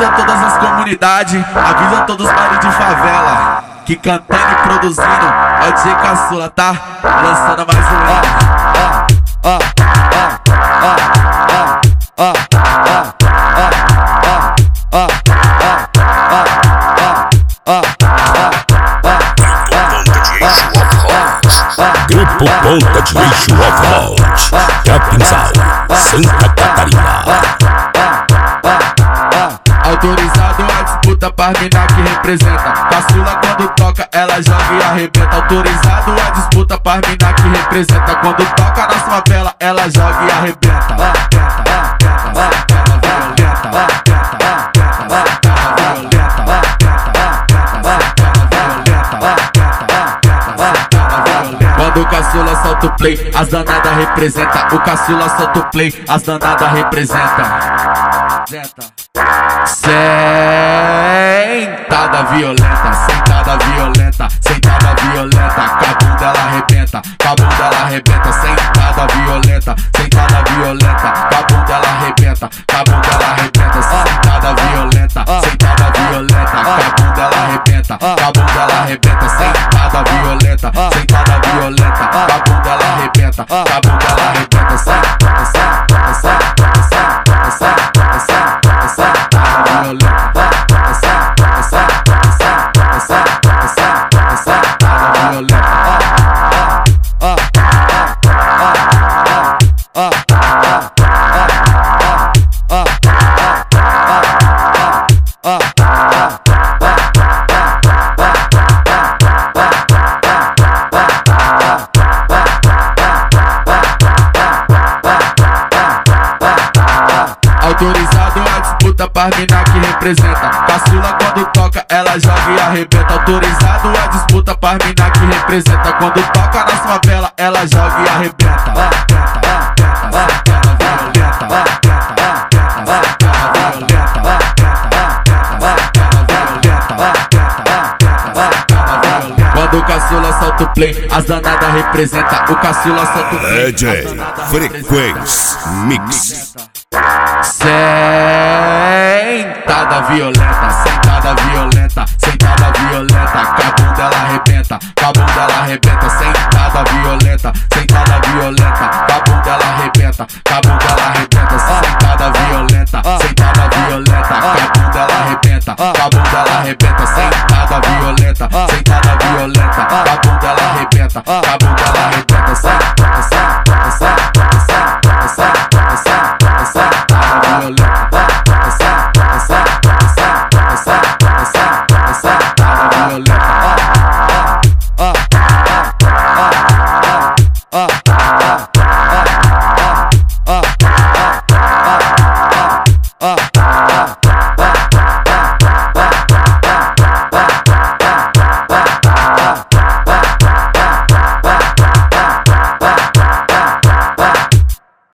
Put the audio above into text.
Avisa todas as comunidades, avisa todos os bares de favela, que cantando e produzindo é o DJ Caçula, tá? Lançando mais um Grupo Ponta de Eixo of Rods, Capinzal, Santa Catarina. Autorizado a disputa para mina que representa. Caçula quando toca, ela joga e arrebenta. Autorizado a disputa para mina que representa. Quando toca na favela, ela joga e arrebenta. Quando o Caçula solta o play, as danadas representa. O Caçula solta o play, as danadas representa. Sentada violenta, sentada violenta, sentada violenta. Cabum dela arrebenta, cabum dela arrebenta. Sentada violenta, sentada violenta. Cabum dela arrebenta, cabum dela arrebenta. Sentada violenta, sentada violenta. Cabum dela arrebenta, cabum dela arrebenta. Sentada violenta, sentada violenta. Cabum dela arrebenta, cabum dela arrebenta. Sentada autorizado a disputa para mina que representa. Caçula quando toca, ela joga e arrebenta. Autorizado a disputa para mina que representa. Quando toca na favela, ela joga e arrebenta. Quando o Caçula solta o play, as danadas representa. O Caçula solta o play, DJ Frequência Mix. Sentada violenta, sentada violenta, sentada violenta. Cabum dela arrebenta, cabum dela arrebenta. Sentada violenta, sentada violenta. Cabum dela arrebenta, cabum dela arrebenta.